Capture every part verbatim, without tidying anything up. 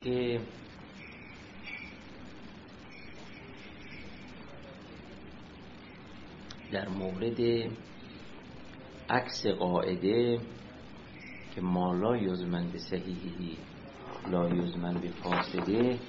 که در مورد عکس قاعده که ما لا یزمن به صحیحی لا یزمن به فاسده،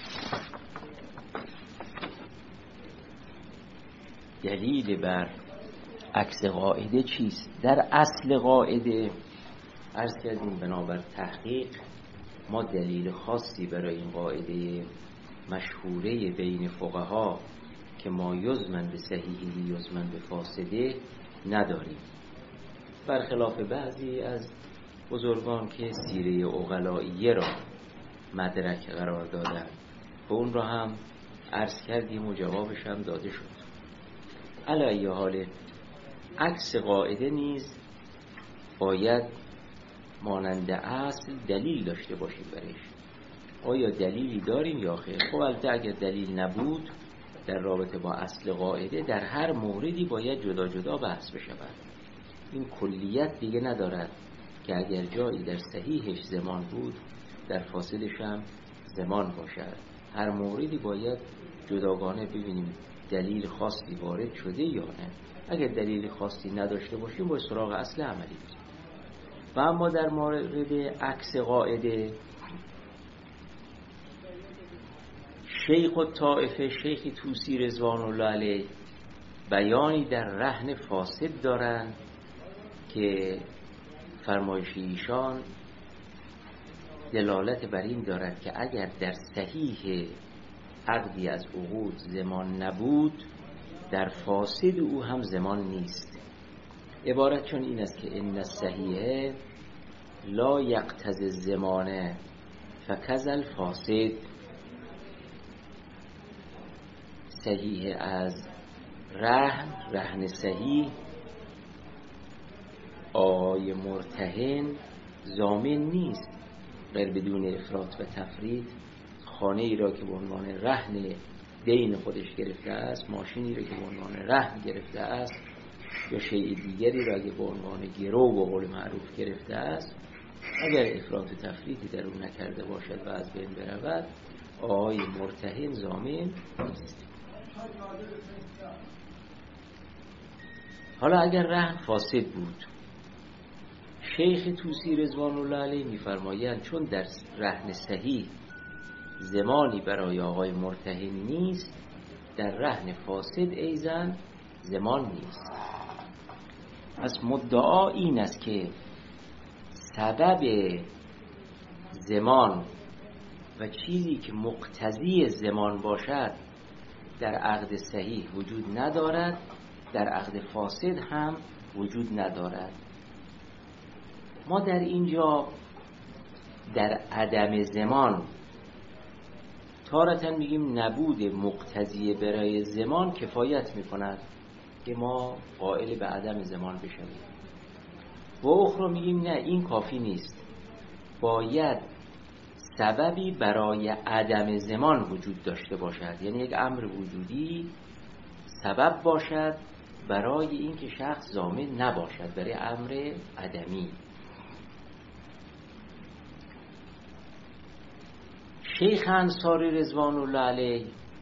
دلیل بر عکس قاعده چیست؟ در اصل قاعده عرض کردیم بنابر تحقیق ما دلیل خاصی برای این قاعده مشهوره بین فقها که ما یزمن به صحیحی یزمن به فاسده نداریم، برخلاف بعضی از بزرگان که سیره عقلائیه را مدرک قرار دادن و اون را هم عرض کردیم و جوابش هم داده شد. علی حال عکس قاعده نیز باید مانند اصل دلیل داشته باشیم برش. آیا دلیلی داریم یا خیر؟ خب البته اگر دلیل نبود در رابطه با اصل قاعده در هر موردی باید جدا جدا بحث بشود. این کلیت دیگه ندارد که اگر جایی در صحیحش زمان بود در فاسدش هم زمان باشد. هر موردی باید جداگانه ببینیم دلیل خاصی وارد شده یا نه. اگر دلیل خاصی نداشته باشیم باید سراغ اصل عملی بریم. و اما در مورد عکس قاعده شیخ الطائفه شیخ طوسی رضوان الله علیه بیانی در رهن فاسد دارند که فرمایش ایشان دلالت بر این دارد که اگر در صحیح عقدی از عقود زمان نبود در فاسد او هم زمان نیست. عبارت چون این است که ان الصحیح لا یقتضی الزمان فکذا الفاسد، صحیح از رهن رهن صحیح آقای مرتهن ضامن نیست غیر بدون افراط و تفرید خانه ای را که به عنوان رهن دین خودش گرفته است، ماشینی را که به عنوان رهن گرفته است یا شیء دیگری را که به عنوان گرو به قول معروف گرفته است، اگر افراط و تفریطی در اون نکرده باشد و از بین برود آقای مرتهن ضامن نیست. حالا اگر رهن فاسد بود، شیخ طوسی رضوان الله علیه می‌فرمایند چون در رهن صحیح زمانی برای آقای مرتهن نیست، در رهن فاسد ایضاً زمان نیست. پس مدعا این است که سبب زمان و چیزی که مقتضی زمان باشد در عقد صحیح وجود ندارد، در عقد فاسد هم وجود ندارد. ما در اینجا در عدم زمان تارةً میگیم نبود مقتضی برای زمان کفایت میکند که ما قائل به عدم زمان بشویم، و اخرى میگیم نه این کافی نیست، باید سببی برای عدم زمان وجود داشته باشد، یعنی یک امر وجودی سبب باشد برای اینکه شخص ضامن نباشد برای امر عدمی. شیخ انصاری رضوان الله علیه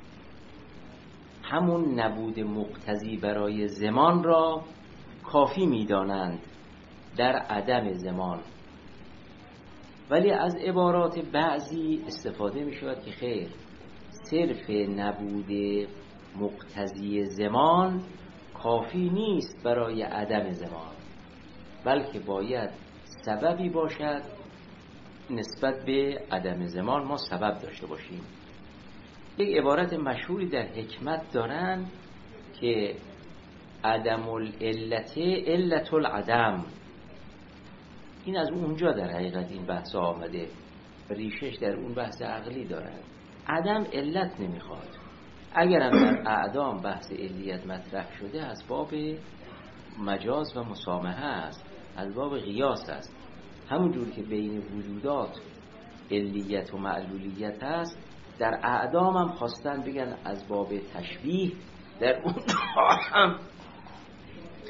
همون نبود مقتضی برای زمان را کافی می‌دانند در عدم زمان، ولی از عبارات بعضی استفاده می‌شود که خیر، صرف نبود مقتضی زمان کافی نیست برای عدم زمان، بلکه باید سببی باشد نسبت به عدم زمان ما سبب داشته باشیم. یک عبارت مشهوری در حکمت دارن که عدم العلت علت العدم، این از اونجا در حقیقت این بحث آمده و ریشش در اون بحث عقلی دارد. عدم علت نمیخواد. اگر هم در اعدام بحث علیت مطرح شده از باب مجاز و مسامحه است، از باب قیاس است. همون جور که بین وجودات علیت و معلولیت است، در اعدام هم خواستن بگن از باب تشبیه در اون هم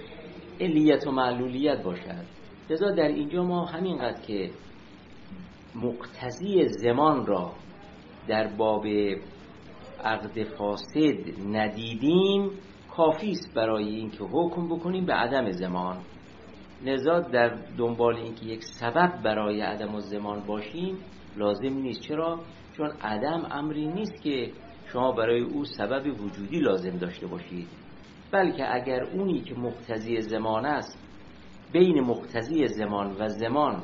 علیت و معلولیت باشد. لذا در اینجا ما همینقدر که مقتضی زمان را در باب عقد فاسد ندیدیم کافی است برای اینکه حکم بکنیم به عدم زمان. لذا در دنبال اینکه یک سبب برای عدم الزمان باشیم لازم نیست. چرا؟ چون عدم امری نیست که شما برای او سبب وجودی لازم داشته باشید، بلکه اگر اونی که مقتضی زمان است، بین مقتضی زمان و زمان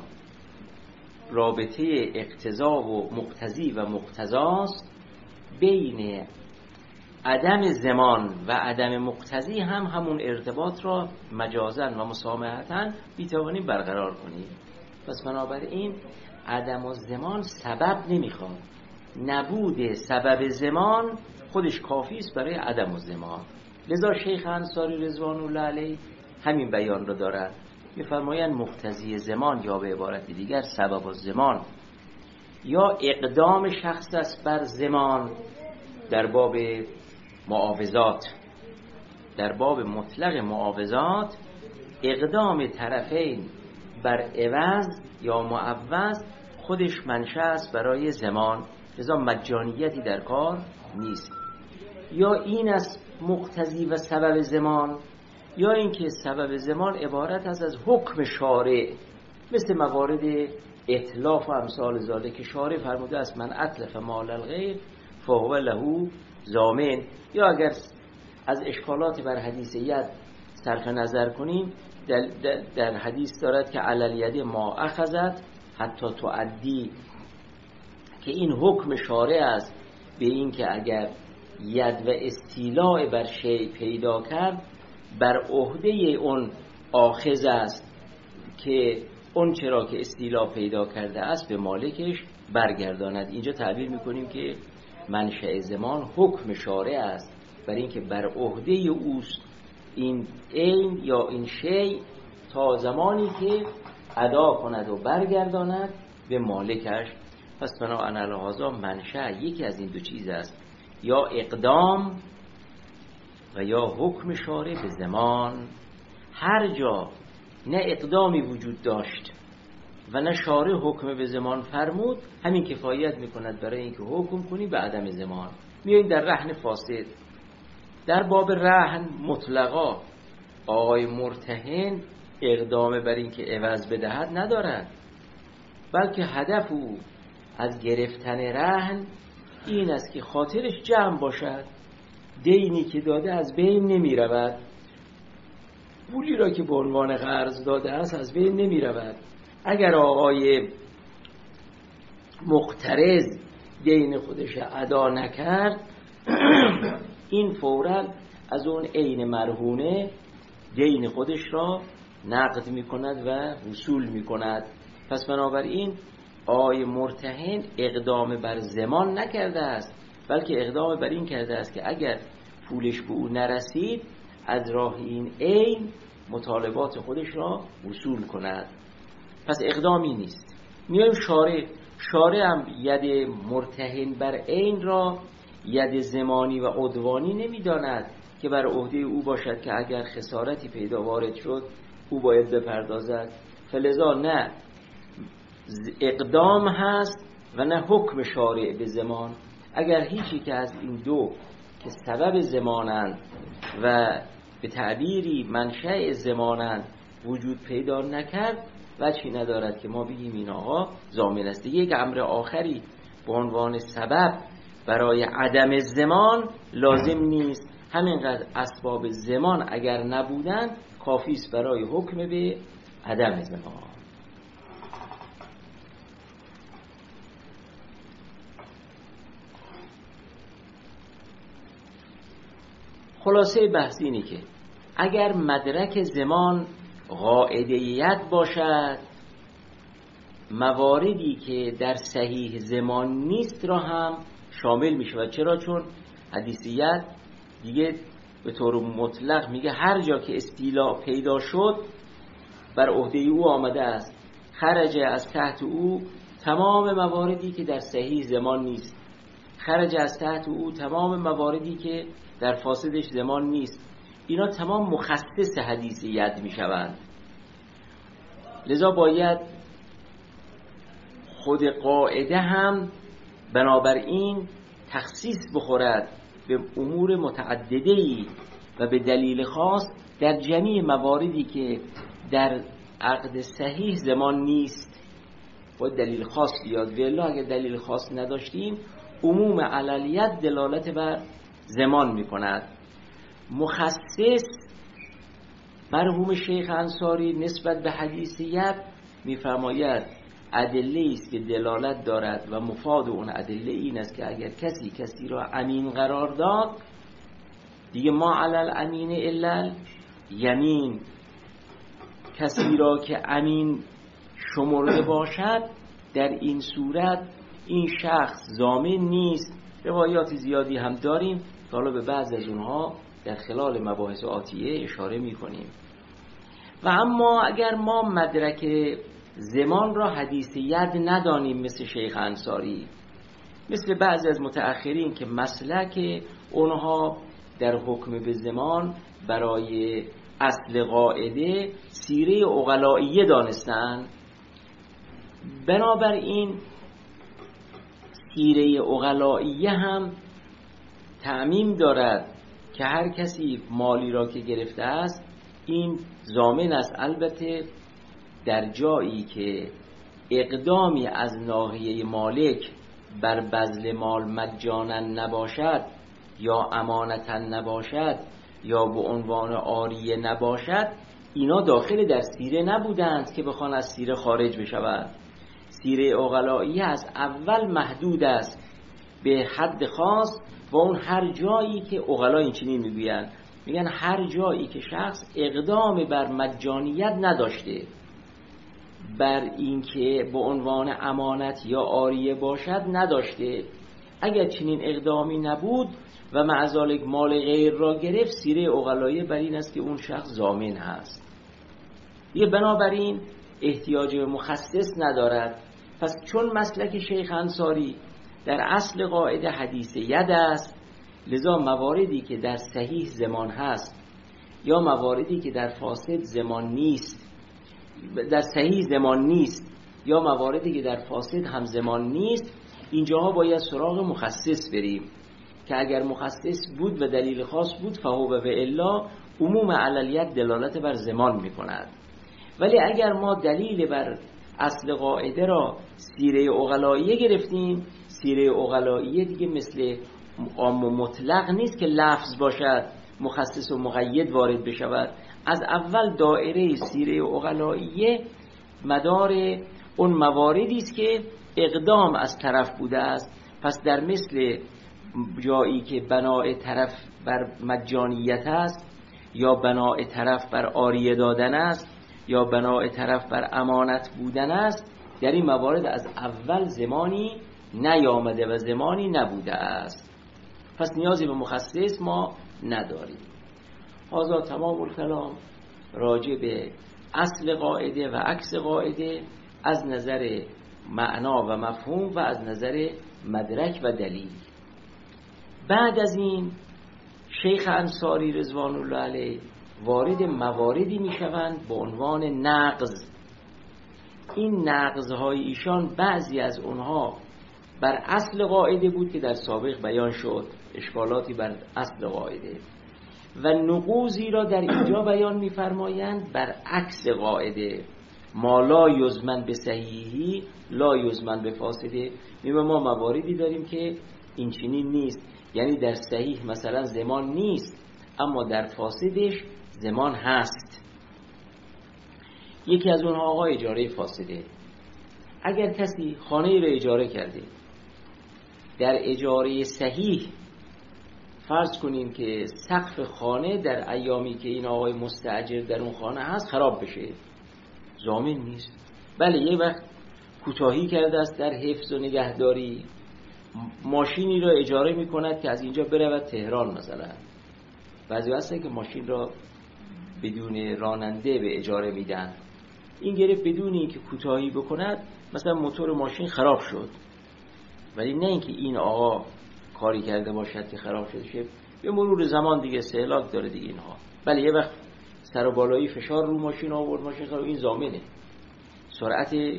رابطه اقتضا و مقتضی و مقتضاست، بین عدم زمان و عدم مقتضی هم همون ارتباط را مجازاً و مسامحتاً میتوانیم برقرار کنیم. پس بنابراین عدم الزمان سبب نمیخواد، نبود سبب زمان خودش کافی است برای عدم الزمان. لذا شیخ انصاری رضوان الله علیه همین بیان را دارد، می‌فرمایند مقتضی زمان یا به عبارت دیگر سبب الزمان یا اقدام شخص است بر زمان در باب معاوضات، در باب مطلق معاوضات اقدام طرفین بر عوض یا معوض خودش منشأ است برای زمان، لذا مجانیتی در کار نیست. یا این است مقتضی و سبب زمان، یا اینکه سبب زمان عبارت است از حکم شارع، مثل موارد اتلاف و امثال ذالک که شارع فرموده است من اتلف مال الغیر فهو له ضامن. یا اگر از اشکالات بر حدیث ید صرف نظر کنیم، در, در, در حدیث دارد که علی الید ما اخذت حتی تؤدی، که این حکم شارع است به این که اگر ید و استیلاء بر شیء پیدا کرد بر عهده اون آخذ است که اون چرا که استیلاء پیدا کرده است به مالکش برگرداند. اینجا تعبیر میکنیم که منشأ زمان حکم شارع است بر این که بر عهده اوست این عین یا این شیء تا زمانی که ادا کند و برگرداند به مالکش. پس بنابراین الهذا منشأ یکی از این دو چیز است، یا اقدام و یا حکم شارع به زمان. هر جا نه اقدامی وجود داشت و نه شارع حکم به زمان فرمود، همین کفایت میکند برای اینکه حکم کنی به عدم زمان. میاییم در رهن فاسد. در باب رهن مطلقا آقای مرتهن اقدام بر اینکه عوض بدهد ندارد، بلکه هدف او از گرفتن رهن این است که خاطرش جمع باشد، دینی که داده از بین نمی رود، پولی را که به عنوان قرض داده است از بین نمی رود. اگر آقای مقترض دین خودش ادا نکرد این فوراً از اون عین مرهونه دین خودش را نقد می کند و وصول می کند. پس بنابراین آقای مرتهن اقدام بر زمان نکرده است، بلکه اقدام بر این کرده است که اگر پولش به او نرسید از راه این عین مطالبات خودش را وصول کند. پس اقدامی نیست. میایم شارع شارع هم ید مرتهن بر عین را ید زمانی و عدوانی نمیداند که بر عهده او باشد که اگر خسارتی پیدا وارد شد او باید بپردازد. فلذا نه اقدام هست و نه حکم شارع به زمان. اگر هیچی که از این دو که سبب زمانند و به تعبیری منشأ زمانند وجود پیدا نکرد، وجهی ندارد که ما بگیم این آقا ضامن است. یک امر آخری به عنوان سبب برای عدم زمان لازم نیست. همینقدر اسباب زمان اگر نبودن کافی است برای حکم به عدم زمان. خلاصه بحث اینی که اگر مدرک زمان قاعده‌یت باشد، مواردی که در صحیح زمان نیست را هم شامل می شود. چرا؟ چون حدیثیت دیگه به طور مطلق میگه هر جا که استیلاء پیدا شد بر عهده او آمده است، خرج از تحت او تمام مواردی که در صحیح زمان نیست، خرج از تحت او تمام مواردی که در فاسدش زمان نیست. اینا تمام مخصص حدیثیت می شوند. لذا باید خود قاعده هم بنابراین تخصیص بخورد به امور متعدده‌ای و به دلیل خاص در جمیع مواردی که در عقد صحیح زمان نیست باید دلیل خاص بیاد. والا اگر دلیل خاص نداشتیم عموم علیت دلالت بر زمان میکند. مخصص مرحوم شیخ انصاری نسبت به حدیث ید میفرماید ادله است که دلالت دارد و مفاد اون ادله این است که اگر کسی کسی را امین قرار داد دیگه ما علل امین الا یمین، کسی را که امین شمرده باشد در این صورت این شخص ضامن نیست. روایات زیادی هم داریم که حالا به بعض از اونها در خلال مباحث آتیه اشاره می کنیم. و اما اگر ما مدرک زمان را حدیث ید ندانیم مثل شیخ انصاری، مثل بعضی از متأخرین که مسلک اونها در حکم به زمان برای اصل قاعده سیره عقلائیه دانستن، بنابراین سیره عقلائیه هم تعمیم دارد که هر کسی مالی را که گرفته است این ضامن است، البته در جایی که اقدامی از ناحیه مالک بر بذل مال مجانا نباشد یا امانتا نباشد یا به عنوان عاریه نباشد، اینا داخل در سیره نبودند که بخوان از سیره خارج بشوند. سیره عقلائیه از اول محدود است به حد خاص و اون هر جایی که عقلا این چنین میگویند، میگن هر جایی که شخص اقدام بر مجانیت نداشته، بر اینکه به عنوان امانت یا عاریه باشد نداشته، اگر چنین اقدامی نبود و معذالک مال غیر را گرفت، سیره عقلائیه بر این است که اون شخص ضامن هست. یه بنابراین احتیاج به مخصص ندارد. پس چون مسلک شیخ انصاری در اصل قاعده حدیث ید است، لذا مواردی که در صحیح زمان هست یا مواردی که در فاسد زمان نیست، در صحیح زمان نیست یا مواردی که در فاسد هم زمان نیست، اینجاها باید سراغ مخصص بریم که اگر مخصص بود و دلیل خاص بود فهو و الا عموم علیت دلالت بر زمان می کند. ولی اگر ما دلیل بر اصل قاعده را سیره عقلائیه گرفتیم، سیره عقلائیه دیگه مثل عام و مطلق نیست که لفظ باشد مخصص و مقید وارد بشود. از اول دایره سیره عقلائیه مدار اون مواردی است که اقدام از طرف بوده است. پس در مثل جایی که بنای طرف بر مجانیت است یا بنای طرف بر عاریه دادن است یا بنای طرف بر امانت بودن است، در این موارد از اول زمانی نیامده و زمانی نبوده است. پس نیازی به مخصص ما نداریم. هذا تمام الکلام راجع به اصل قاعده و عکس قاعده از نظر معنا و مفهوم و از نظر مدرک و دلیل. بعد از این شیخ انصاری رضوان الله علیه وارد مواردی می شوند به عنوان نقض. این نقض‌های ایشان بعضی از اونها بر اصل قاعده بود که در سابق بیان شد، اشکالاتی بر اصل قاعده، و نقوضی را در اینجا بیان می‌فرمایند بر عکس قاعده. ما لا یزمن به صحیحی لا یزمن به فاسده. میگه ما مواردی داریم که این چنین نیست، یعنی در صحیح مثلا زمان نیست اما در فاسدش زمان هست. یکی از اونها آقا اجاره فاسده. اگر کسی خانه را اجاره کرده، در اجاره صحیح فرض کنیم که سقف خانه در ایامی که این آقای مستاجر در اون خانه هست خراب بشه، ضامن نیست. بله یه وقت کوتاهی کرده است در حفظ و نگهداری، ماشینی را اجاره می کند که از اینجا برود تهران مثلا. بعضی هستن که ماشین را بدون راننده به اجاره میدن. این گرفت بدون اینکه کوتاهی بکند، مثلا موتور ماشین خراب شد، ولی نه اینکه این آقا کاری کرده باشد که خراب شده شه، به مرور زمان دیگه استهلاک داره دیگه اینها. بله یه وقت سر و بالایی فشار رو ماشین آورد، ماشین خراب، این ضامنه. سرعت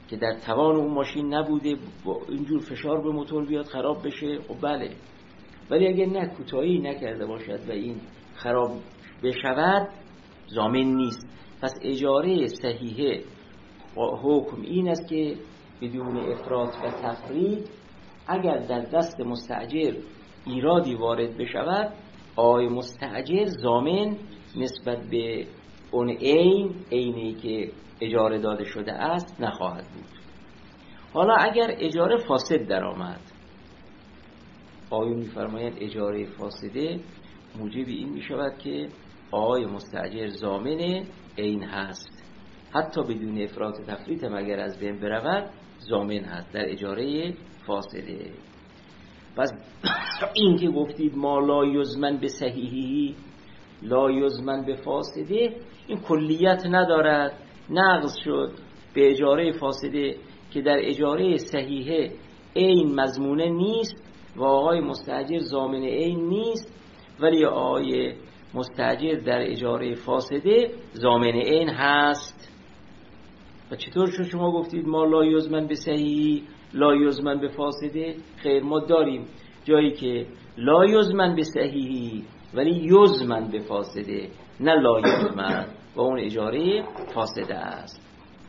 که در توان اون ماشین نبوده با اینجور فشار به موتور بیاد خراب بشه، خب بله. ولی اگر نه کوتاهی نکرده باشد و این خراب بشود ضامن نیست. پس اجاره صحیحه حکم این است که بدون افراط و تفرید اگر در دست مستاجر ایرادی وارد بشود، آقای مستاجر ضامن نسبت به اون عین عینی که اجاره داده شده است نخواهد بود. حالا اگر اجاره فاسد در آمد، آقای میفرماید اجاره فاسده موجب این می شود که آقای مستاجر ضامن عین هست، حتی بدون افراط و تفریط مگر از بین برود ضامن هست در اجاره فاسده. پس این که گفتید ما لا یضمن به صحیحی لا یضمن به فاسده، این کلیت ندارد، نقض شد به اجاره فاسده که در اجاره صحیحه عین مضمونه نیست و آقای مستاجر ضامن عین نیست، ولی آقای مستاجر در اجاره فاسده ضامن عین هست. و چطور شد شما گفتید ما لا یضمن به صحیحی لا یضمن به فاسده؟ خیر، ما داریم جایی که لا یضمن به صحیحی ولی یضمن به فاسده، نه لا یضمن و اون اجاره فاسده است.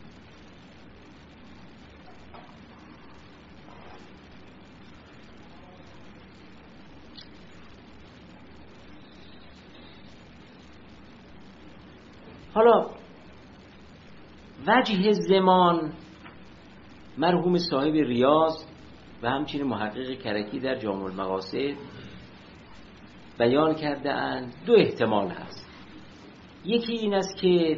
حالا وجه زمان مرحوم صاحب ریاض و همچنین محقق کرکی در جامع المقاصد بیان کرده اند دو احتمال هست. یکی این است که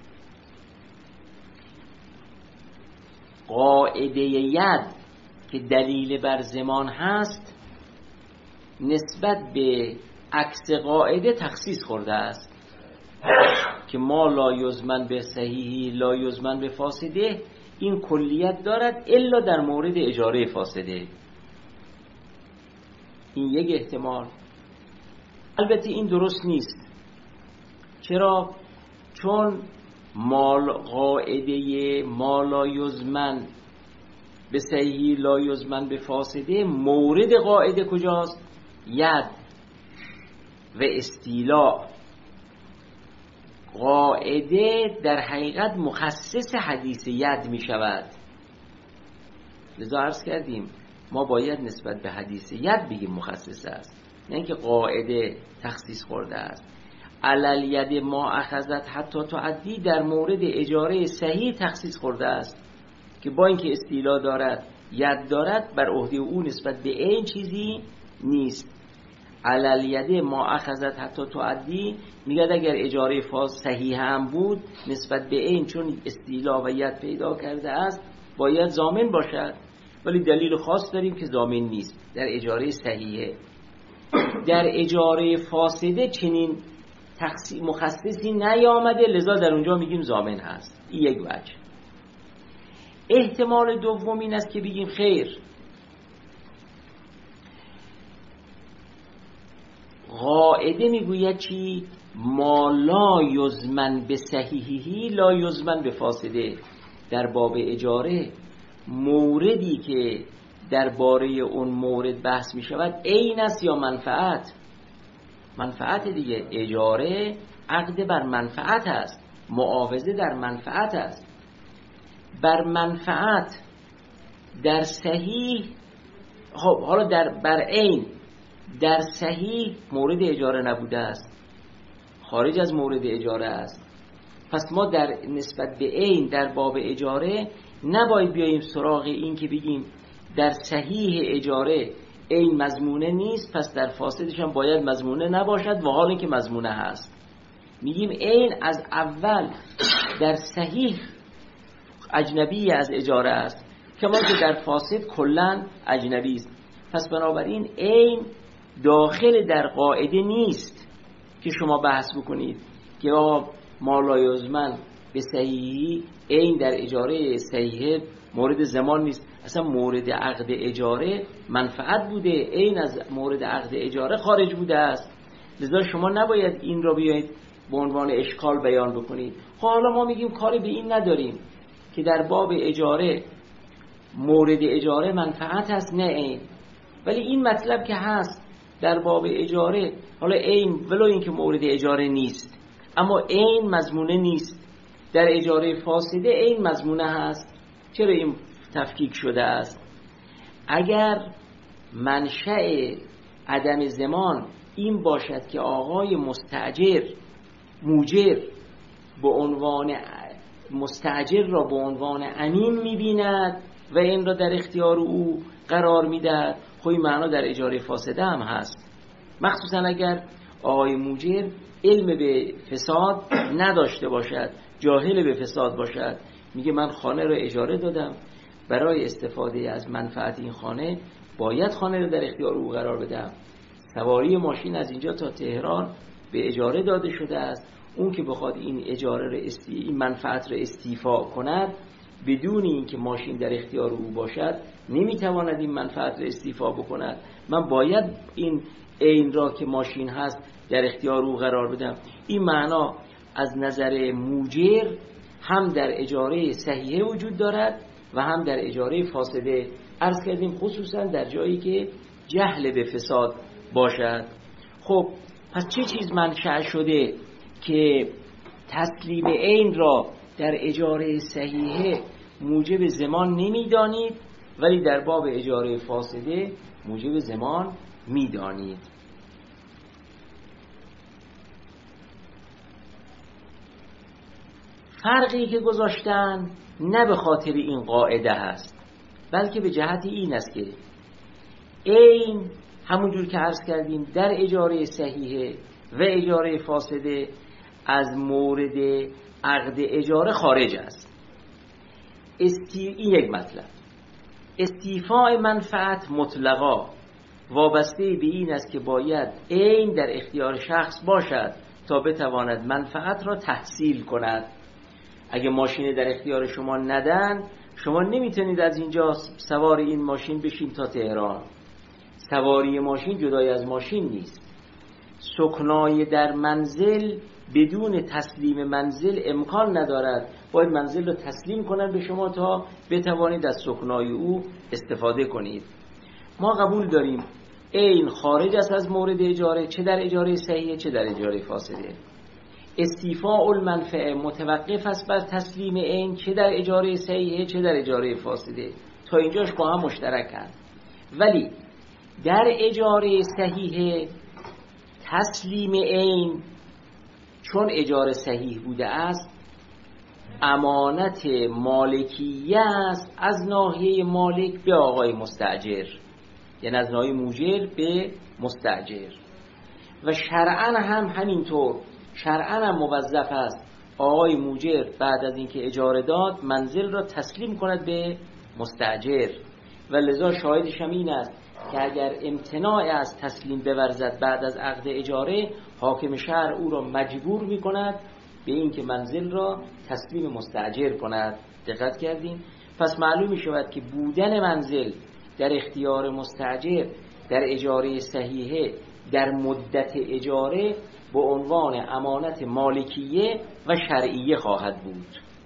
قاعده ید که دلیل بر زمان هست نسبت به عکس قاعده تخصیص خورده است که ما لا یضمن به صحیحی لا یضمن به فاسده این کلیت دارد الا در مورد اجاره فاسده. این یک احتمال. البته این درست نیست. چرا؟ چون مال قاعده ما لا یضمن به صحیحی لا یضمن به فاسده مورد قاعده کجاست؟ ید و استیلاء. قاعده در حقیقت مخصص حدیث ید می شود. لذا عرض کردیم ما باید نسبت به حدیث ید بگیم مخصص است، نه اینکه قاعده تخصیص خورده است. علل ید ما اخذت حتی تعدی در مورد اجاره صحیح تخصیص خورده است که با اینکه استیلا دارد ید دارد بر عهده او نسبت به این چیزی نیست. علل ید ما اخذت حتی تعدی میگه اگر اجاره فاس صحیح هم بود نسبت به این چون استیلا و ید پیدا کرده است باید ضامن باشد، ولی دلیل خاص داریم که ضامن نیست در اجاره صحیحه. در اجاره فاسده چنین تخصیص مخصصی نیامده، لذا در اونجا میگیم ضامن هست. این یک وجه. احتمال دوم این است که بگیم خیر، قاعده میگوید چی؟ ما لا یضمن به صحیحی لا یضمن به فاسده. در باب اجاره موردی که درباره اون مورد بحث می شود عین است یا منفعت؟ منفعت دیگه. اجاره عقد بر منفعت است، معاوضه در منفعت است. بر منفعت در صحیح، خب حالا در بر عین در صحیح مورد اجاره نبوده است، خارج از مورد اجاره است. پس ما در نسبت به عین در باب اجاره نباید بیاییم سراغ این که بگیم در صحیح اجاره عین مضمونه نیست پس در فاسدش هم باید مضمونه نباشد و حال اینکه مضمونه هست. میگیم عین از اول در صحیح اجنبی از اجاره است کما که در فاسد کلن اجنبی است. پس بنابراین عین داخل در قاعده نیست که شما بحث بکنید که ما لا یضمن به صحیحی عین در اجاره صحیحه مورد زمان نیست. اصلا مورد عقد اجاره منفعت بوده، عین از مورد عقد اجاره خارج بوده است. لذا شما نباید این را بیایید به عنوان اشکال بیان بکنید. خب حالا ما میگیم کاری به این نداریم، که در باب اجاره مورد اجاره منفعت هست نه عین. ولی این مطلب که هست در باب اجاره، حالا عین ولو این که مورد اجاره نیست، اما عین مضمونه نیست. در اجاره فاسده عین مضمونه هست. چرا این تفکیک شده است؟ اگر منشأ عدم ضمان این باشد که آقای مستأجر موجر به عنوان مستأجر را به عنوان امین می‌بیند و این را در اختیار او قرار می‌دهد، خب این معنا در اجاره فاسده هم هست. مخصوصا اگر آقای موجر علم به فساد نداشته باشد، جاهل به فساد باشد، میگه من خانه را اجاره دادم، برای استفاده از منفعت این خانه باید خانه را در اختیار او قرار بدم. سواری ماشین از اینجا تا تهران به اجاره داده شده است. اون که بخواد این اجاره را استی... این منفعت را استیفا کند بدون اینکه ماشین در اختیار او باشد نمیتواند این منفعت را استیفا بکند. من باید این عین را که ماشین هست در اختیار او قرار بدم. این معنا از نظر موجر هم در اجاره صحیحه وجود دارد و هم در اجاره فاسده. عرض کردیم خصوصا در جایی که جهل به فساد باشد. خب پس چه چیز منشأ شده که تسلیم عین را در اجاره صحیحه موجب ضمان نمیدانید ولی در باب اجاره فاسده موجب ضمان میدانید؟ فرقی که گذاشتن نه به خاطر این قاعده هست، بلکه به جهت این است که عین همونجور که عرض کردیم در اجاره صحیحه و اجاره فاسده از مورد عقد اجاره خارج است. استی... این یک مطلب. استیفاء منفعت مطلقا وابسته به این است که باید عین در اختیار شخص باشد تا بتواند منفعت را تحصیل کند. اگه ماشین در اختیار شما ندن، شما نمیتونید از اینجا سوار این ماشین بشین تا تهران. سواری ماشین جدای از ماشین نیست. سکنای در منزل بدون تسلیم منزل امکان ندارد. باید منزل رو تسلیم کنن به شما تا بتوانید از سکنای او استفاده کنید. ما قبول داریم عین خارج است از مورد اجاره، چه در اجاره صحیحه چه در اجاره فاسده. استیفاء المنفعه متوقف است بر تسلیم عین، چه در اجاره صحیحه چه در اجاره فاسده. تا اینجاش با هم مشترکن. ولی در اجاره صحیحه تسلیم عین چون اجاره صحیح بوده است امانت مالکیه است از ناحیه مالک به آقای مستأجر، یعنی از ناحیه موجر به مستأجر. و شرعاً هم همینطور، شرعاً هم موظف است آقای موجر بعد از اینکه اجاره داد منزل را تسلیم کند به مستأجر. و لذا شاهدش هم این است که اگر امتناع از تسلیم بورزد بعد از عقد اجاره، حاکم شهر او را مجبور می کند به این که منزل را تسلیم مستأجر کند. دقت کردین؟ پس معلوم می شود که بودن منزل در اختیار مستأجر در اجاره صحیحه در مدت اجاره به عنوان امانت مالکیه و شرعیه خواهد بود.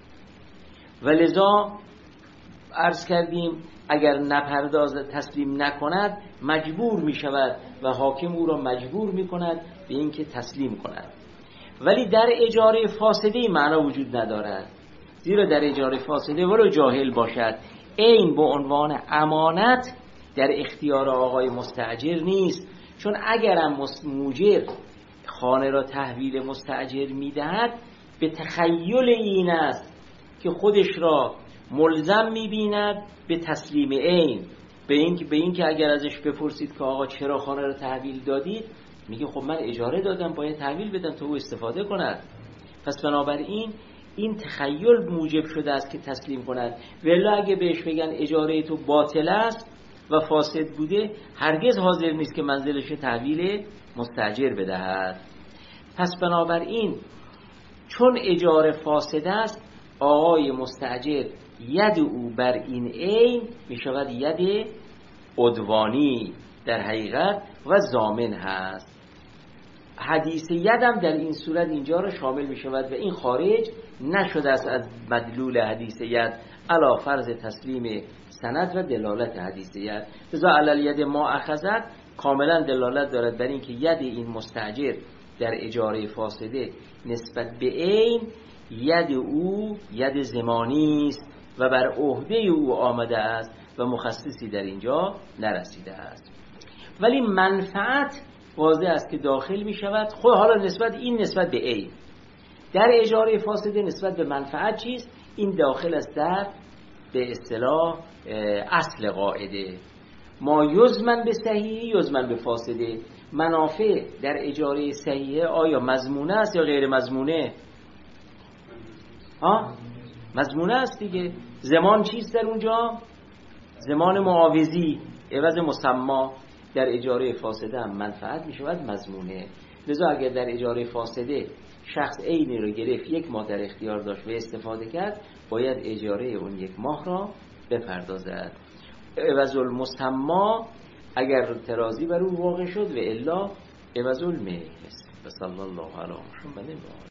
و لذا عرض کردیم اگر نپرداز تسلیم نکند مجبور می شود و حاکم او را مجبور می کند به این که تسلیم کند. ولی در اجاره فاسده معنا وجود ندارد، زیرا در اجاره فاسده ولو جاهل باشد عین به عنوان امانت در اختیار آقای مستأجر نیست. چون اگرم موجر خانه را تحویل مستأجر می دهد به تخیل این است که خودش را ملزم می بیند به تسلیم عین، به این که به این که اگر ازش بپرسید که آقا چرا خانه را تحویل دادید، میگه خب من اجاره دادم باید تحویل بدم تا او استفاده کند. پس بنابراین این تخیل موجب شده است که تسلیم کند. ولی اگه بهش بگن اجاره تو باطل است و فاسد بوده، هرگز حاضر نیست که منزلش تحویل مستأجر بدهد. پس بنابراین چون اجاره فاسد است، آقای مستأجر ید او بر این عین می شود ید عدوانی در حقیقت و ضامن هست. حدیث ید هم در این صورت اینجا رو شامل می شود و این خارج نشده است از مدلول حدیث ید علا فرض تسلیم سند و دلالت حدیث ید. لذا علل ید ما اخذت کاملا دلالت دارد بر این که ید این مستاجر در اجاره فاسده نسبت به عین ید او ید زمانی است و بر عهده او آمده است و مخصصی در اینجا نرسیده است. ولی منفعت واضح است که داخل می شود. خب حالا نسبت این نسبت به عین در اجاره فاسده نسبت به منفعت چیست؟ این داخل است در به اصطلاح اصل قاعده ما یزمن به صحیح یزمن به فاسده. منافع در اجاره صحیحه آیا مضمونه است یا غیر مضمونه؟ ها مضمونه است دیگه. زمان چیست در اونجا؟ زمان معاوضی عوض مسما. در اجاره فاسده هم منفعت می شود مضمونه. لذا اگر در اجاره فاسده شخص عینی رو گرفت یک ماه در اختیار داشت و استفاده کرد باید اجاره اون یک ماه را بپردازد. عوض المسما اگر ترازی بر اون واقع شد و الا عوض المثل. صلی الله علی محمد.